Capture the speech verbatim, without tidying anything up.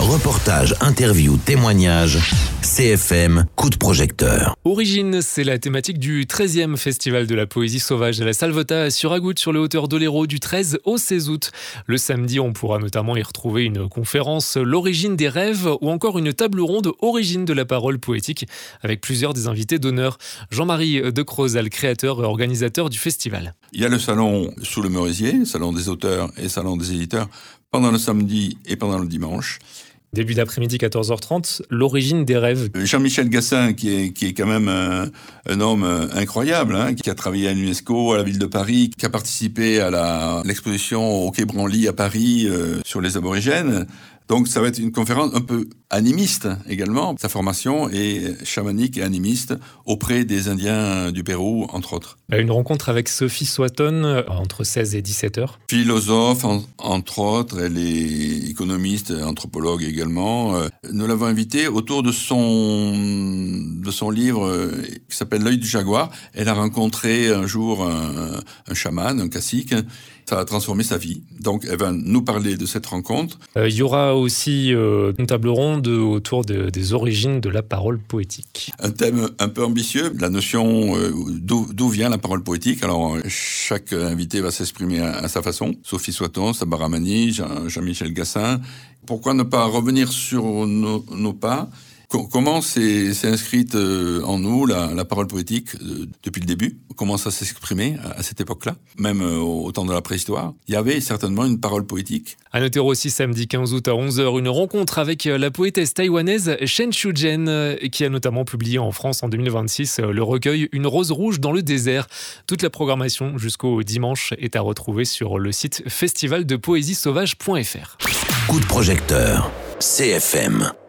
Reportages, interviews, témoignages, C F M, coup de projecteur. Origine, c'est la thématique du treizième Festival de la Poésie Sauvage à la Salvetat sur Agout, sur les hauteurs d'Oléro, du treize au seize août. Le samedi, on pourra notamment y retrouver une conférence L'origine des rêves ou encore une table ronde Origine de la parole poétique avec plusieurs des invités d'honneur. Jean-Marie de Crozal, créateur et organisateur du festival. Il y a le salon sous le Merisier, salon des auteurs et salon des éditeurs, pendant le samedi et pendant le dimanche. Début d'après-midi, quatorze heures trente, l'origine des rêves. Jean-Michel Gassin, qui est, qui est quand même un, un homme incroyable, hein, qui a travaillé à l'UNESCO, à la ville de Paris, qui a participé à la, l'exposition au Quai Branly à Paris euh, sur les aborigènes. Donc ça va être une conférence un peu animiste également. Sa formation est chamanique et animiste auprès des Indiens du Pérou, entre autres. Une rencontre avec Sophie Swaton entre seize et dix-sept heures. Philosophe, en, entre autres, elle est économiste, anthropologue également. Nous l'avons invitée autour de son, de son livre qui s'appelle L'œil du jaguar. Elle a rencontré un jour un, un chaman, un cacique. Ça a transformé sa vie. Donc, elle va nous parler de cette rencontre. Euh, il y aura aussi euh, une table ronde autour de, des origines de la parole poétique. Un thème un peu ambitieux, la notion euh, d'où, d'où vient la parole poétique. Alors, chaque invité va s'exprimer à, à sa façon. Sophie Swaton, Sabara Mani, Jean, Jean-Michel Gassin. Pourquoi ne pas revenir sur nos, nos pas ? Comment s'est, s'est inscrite en nous la, la parole poétique euh, depuis le début ? Comment ça s'est exprimé à, à cette époque-là ? Même euh, au temps de la préhistoire, il y avait certainement une parole poétique. À noter aussi samedi quinze août à onze heures, une rencontre avec la poétesse taïwanaise Chen Shuzhen, qui a notamment publié en France en deux mille vingt-six le recueil Une rose rouge dans le désert. Toute la programmation jusqu'au dimanche est à retrouver sur le site festival de poésie sauvage point f r. Coup de projecteur, C F M.